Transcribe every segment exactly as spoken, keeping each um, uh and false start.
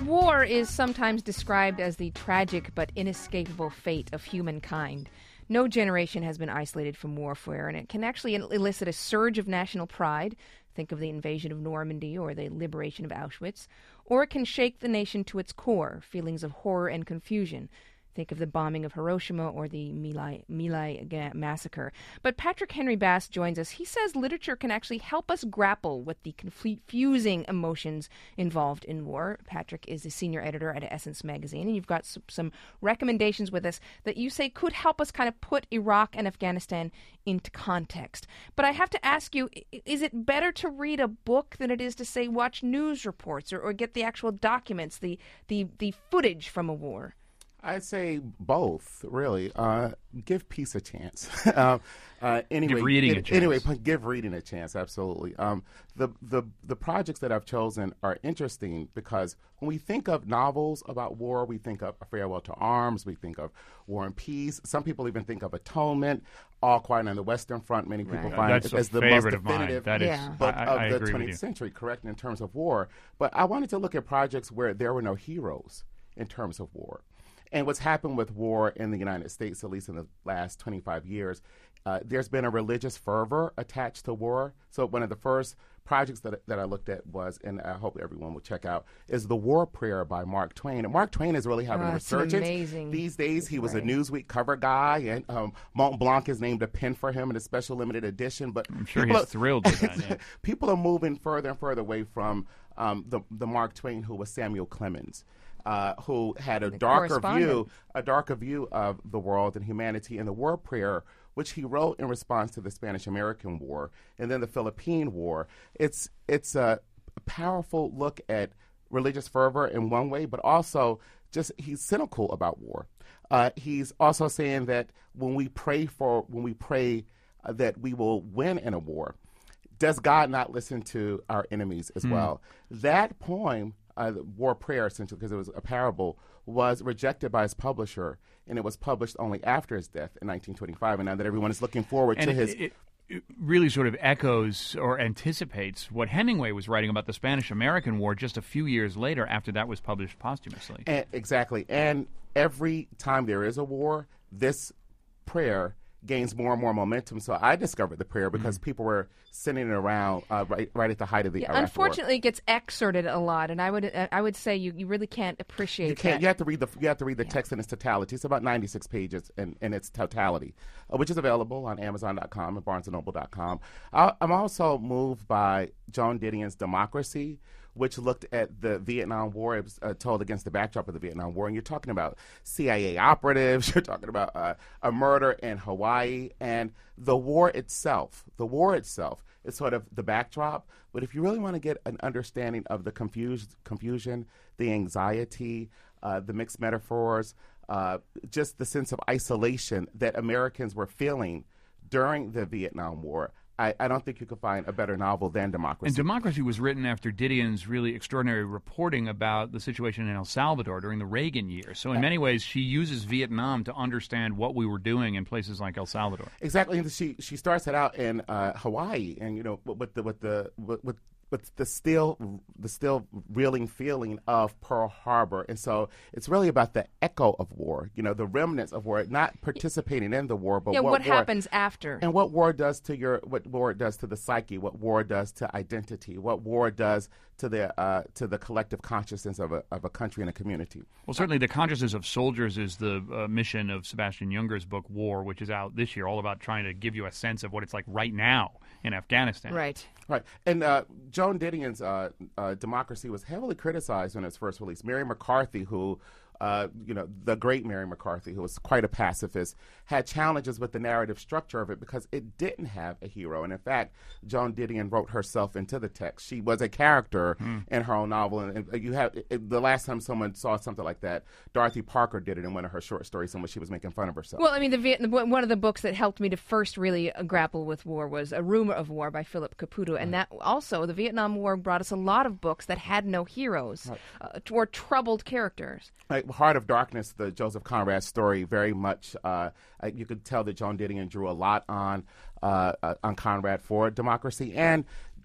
War is sometimes described as the tragic but inescapable fate of humankind. No generation has been isolated from warfare, and it can actually elicit a surge of national pride. Think of the invasion of Normandy or the liberation of Auschwitz. Or it can shake the nation to its core, feelings of horror and confusion. Think of the bombing of Hiroshima or the My Lai, My Lai massacre. But Patrick Henry Bass joins us. He says literature can actually help us grapple with the confusing emotions involved in war. Patrick is the senior editor at Essence Magazine, and you've got some, some recommendations with us that you say could help us kind of put Iraq and Afghanistan into context. But I have to ask you, is it better to read a book than it is to, say, watch news reports or, or get the actual documents, the, the, the footage from a war? I'd say both, really. Uh, give peace a chance. uh, uh, anyway, give reading it, a chance. Anyway, give reading a chance, absolutely. Um, the, the, the projects that I've chosen are interesting because when we think of novels about war, we think of A Farewell to Arms, we think of War and Peace. Some people even think of Atonement, All Quiet on the Western Front. Many people Right. find That's it as a the most favorite of mine. definitive That is, Yeah. book I, of I the agree with twentieth you. century, correct, in terms of war. But I wanted to look at projects where there were no heroes in terms of war. And what's happened with war in the United States, at least in the last twenty-five years, uh, there's been a religious fervor attached to war. So one of the first projects that, that I looked at was, and I hope everyone will check out, is The War Prayer by Mark Twain. And Mark Twain is really having Oh, a it's resurgence. amazing. These days, he was Right. a Newsweek cover guy, and um, Mont Blanc has named a pen for him in a special limited edition. But I'm sure people he's are- thrilled with that. Yeah. people are moving further and further away from um, the, the Mark Twain who was Samuel Clemens. Uh, who had a The darker correspondent. view, a darker view of the world and humanity in the War Prayer, which he wrote in response to the Spanish-American War and then the Philippine War. It's it's a powerful look at religious fervor in one way, but also just he's cynical about war. Uh, he's also saying that when we pray for, when we pray uh, that we will win in a war, does God not listen to our enemies as well? That poem, uh, War Prayer, essentially, because it was a parable, was rejected by his publisher, and it was published only after his death in nineteen twenty-five. And now that everyone is looking forward And to it, his... it, it really sort of echoes or anticipates what Hemingway was writing about the Spanish-American War just a few years later after that was published posthumously. And, exactly. And every time there is a war, this prayer gains more and more momentum. So I discovered the prayer because Mm-hmm. people were sending it around uh, right, right at the height of the Yeah, Iraq War. unfortunately, it gets excerpted a lot, and I would uh, I would say you, you really can't appreciate You can't. that. You have to read the. You have to read the text in its totality. It's about ninety-six pages in, in its totality, uh, which is available on Amazon dot com and Barnes and Noble dot com. I, I'm also moved by Joan Didion's Democracy, which looked at the Vietnam War. It was uh, told against the backdrop of the Vietnam War, and you're talking about C I A operatives. You're talking about uh, a murder in Hawaii, and the war itself. The war itself is sort of the backdrop. But if you really want to get an understanding of the confuse, confusion, the anxiety, uh, the mixed metaphors, uh, just the sense of isolation that Americans were feeling during the Vietnam War, I, I don't think you could find a better novel than Democracy. And Democracy was written after Didion's really extraordinary reporting about the situation in El Salvador during the Reagan years. So in many ways, she uses Vietnam to understand what we were doing in places like El Salvador. Exactly. And she she starts it out in uh, Hawaii, and you know, with, with the with the with, with with the still the still reeling feeling of Pearl Harbor, and so it's really about the echo of war. You know, the remnants of war, not participating in the war, but yeah, what, what war, happens after? and what war does to your what war does to the psyche, what war does to identity, what war does to the uh, to the collective consciousness of a of a country and a community. Well, certainly the consciousness of soldiers is the uh, mission of Sebastian Junger's book, War, which is out this year, all about trying to give you a sense of what it's like right now in Afghanistan. Right. Right. And uh, Joan Didion's uh, uh, Democracy was heavily criticized when it was first released. Mary McCarthy, who, uh, you know, the great Mary McCarthy, who was quite a pacifist, had challenges with the narrative structure of it because it didn't have a hero. And in fact, Joan Didion wrote herself into the text. She was a character Hmm. in her own novel. And, and you have it, the last time someone saw something like that, Dorothy Parker did it in one of her short stories in which she was making fun of herself. Well, I mean, the Viet- one of the books that helped me to first really uh, grapple with war was A Rumor of War by Philip Caputo. And that also, the Vietnam War brought us a lot of books that had no heroes uh, or troubled characters. Like Heart of Darkness, the Joseph Conrad story, very much uh, you could tell that Joan Didion drew a lot on uh, uh, on Conrad for Democracy, and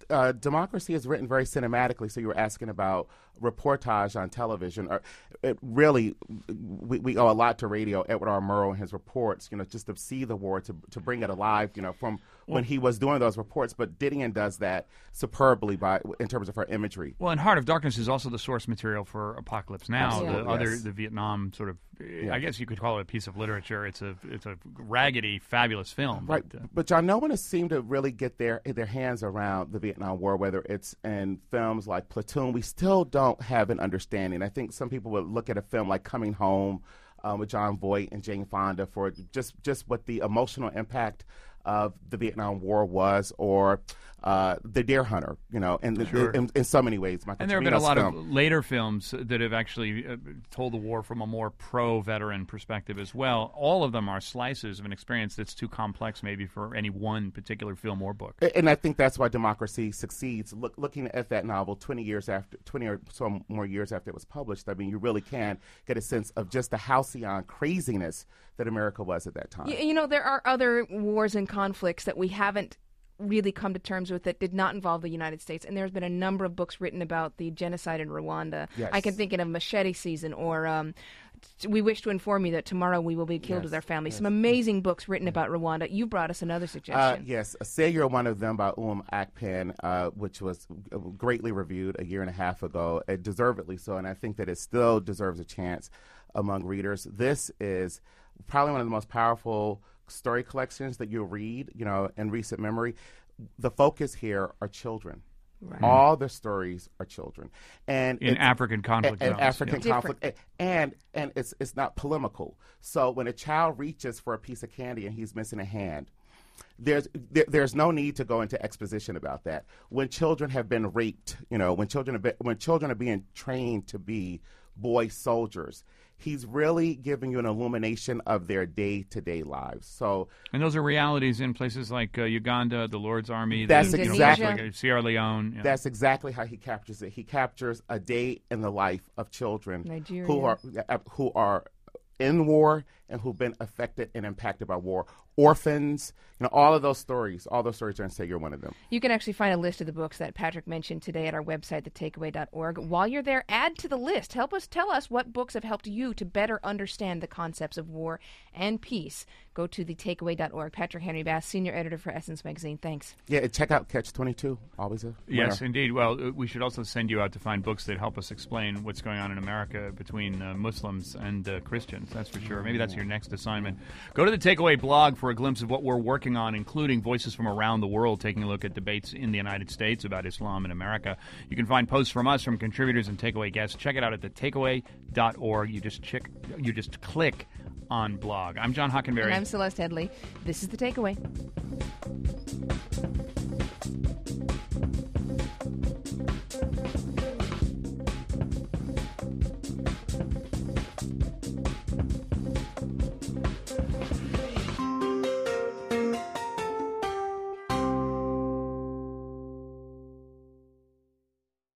uh, Democracy is written very cinematically. So you were asking about reportage on television. Or it really, we, we owe a lot to radio. Edward R. Murrow and his reports, you know, just to see the war, to to bring it alive, you know, from when he was doing those reports. But Didion does that superbly by in terms of her imagery. Well, and Heart of Darkness is also the source material for Apocalypse Now, Absolutely, the other yes. the Vietnam sort of. Yeah. I guess you could call it a piece of literature. It's a it's a raggedy, fabulous film. Right, but, uh, but John, no one has seemed to really get their their hands around the Vietnam War, whether it's in films like Platoon. We still don't have an understanding. I think some people would look at a film like Coming Home um, with John Voight and Jane Fonda for just, just what the emotional impact of the Vietnam War was, or uh, The Deer Hunter, you know, in, Sure. in, in so many ways. Michael and there have been a Cimino's lot film. of later films that have actually uh, told the war from a more pro-veteran perspective as well. All of them are slices of an experience that's too complex maybe for any one particular film or book. And I think that's why Democracy succeeds. Look, looking at that novel twenty years after, twenty or so more years after it was published, I mean, you really can get a sense of just the halcyon craziness that America was at that time. You, you know, there are other wars and conflicts that we haven't really come to terms with that did not involve the United States. And there's been a number of books written about the genocide in Rwanda. Yes. I can think of Machete Season or um, We Wish to Inform You That Tomorrow We Will Be Killed Yes, with Our Family. yes. Some amazing books written about Rwanda. You brought us another Uh, suggestion. yes, Say You're One of Them by Um Akpen, uh, which was greatly reviewed a year and a half ago, uh, deservedly so, and I think that it still deserves a chance among readers. This is probably one of the most powerful story collections that you'll read, you know, in recent memory. The focus here are children. Right. All the stories are children, and In it's- African conflict and, zones, African yeah. conflict, and, and and it's it's not polemical. So when a child reaches for a piece of candy and he's missing a hand, there's there, there's no need to go into exposition about that. When children have been raped, you know, when children have been, when children are being trained to be boy soldiers, he's really giving you an illumination of their day-to-day lives. So And those are realities in places like uh, Uganda, the Lord's Army, That's the, you know, exactly- places like Sierra Leone. Yeah. that's exactly how he captures it. He captures a day in the life of children Nigeria. who are uh, who are in war and who've been affected and impacted by war. Orphans, you know, all of those stories, all those stories are in Say You're One of Them. You can actually find a list of the books that Patrick mentioned today at our website, the takeaway dot org. While you're there, add to the list. Help us tell us what books have helped you to better understand the concepts of war and peace. Go to the takeaway dot org. Patrick Henry Bass, senior editor for Essence Magazine. Thanks. Yeah, and check out Catch twenty-two. Always a Yes, winner. indeed. Well, uh, we should also send you out to find books that help us explain what's going on in America between uh, Muslims and uh, Christians. That's for sure. Maybe that's your next assignment. Go to the Takeaway blog for a glimpse of what we're working on, including voices from around the world, taking a look at debates in the United States about Islam in America. You can find posts from us, from contributors and Takeaway guests. Check it out at the takeaway dot org. You just check, you just click on blog. I'm John Hockenberry. And I'm Celeste Headley. This is The Takeaway.